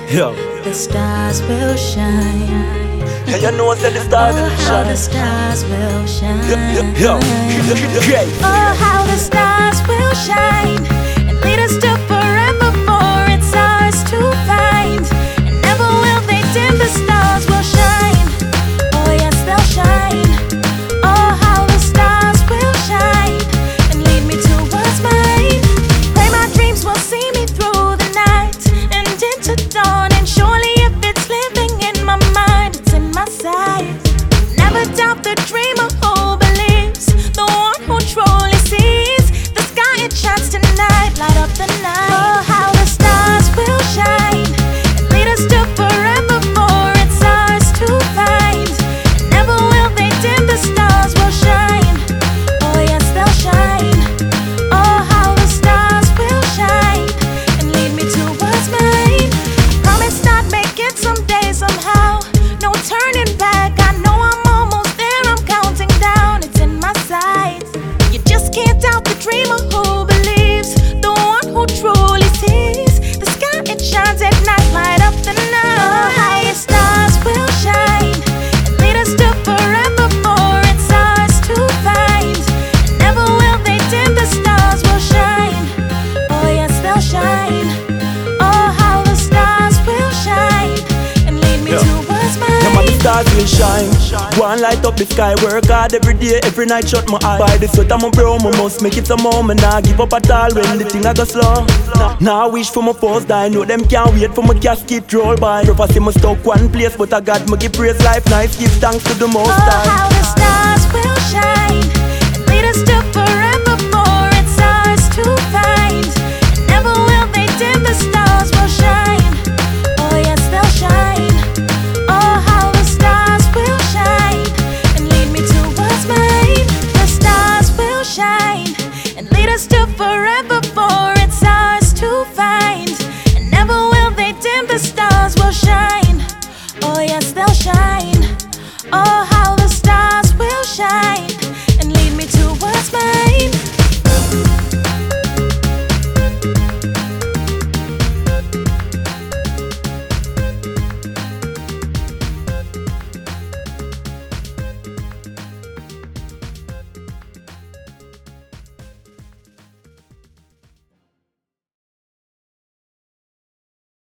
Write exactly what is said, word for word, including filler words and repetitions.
Yo. The stars will shine. Yeah, you know that the stars Oh, will how shine. the stars will shine. Yo, yo, great. Oh, how the stars will shine and lead us to forevermore. It's ours to find, and never will they dim. The stars will shine. Oh, yes, they'll shine. Oh, how the stars will shine and lead me towards mine. Pray my dreams will see me through the night and into dawn. And surely, if it's living in my mind, it's in my sight. Never doubt the dreamer who believes, the one who truly sees. The sky, it shines tonight, light up the night. Oh, how the stars will shine and lead us to forevermore. It's ours to find, and never will they dim. The stars will shine. Oh, yes, they'll shine. Oh, how the stars will shine and lead me towards mine. Promise not make it someday, somehow. No turning back. I know I'm almost there. I'm counting down. It's in my sights. You just can't doubt the dreamer who believes, the one who truly sees. The sky, it shines at night, light up the night. Oh, how the stars will shine and lead us to forevermore. It's ours to find, and never will they dim. The stars will shine. Oh, yes, they'll shine. Oh, how the stars will shine and lead me Yeah. towards Yeah, man, the mine. stars will shine. Go and light up the sky. Work hard every day, every night. Shut my eye. By the sweat of my brow, my must make it some more. Me nah give up at all when the thing I go slow. Now nah, wish for my first die. Know them can't wait for my casket roll by. Prophecy me stuck one place, but I got me give praise life nice. Give thanks to the Most Oh, High. how the stars will shine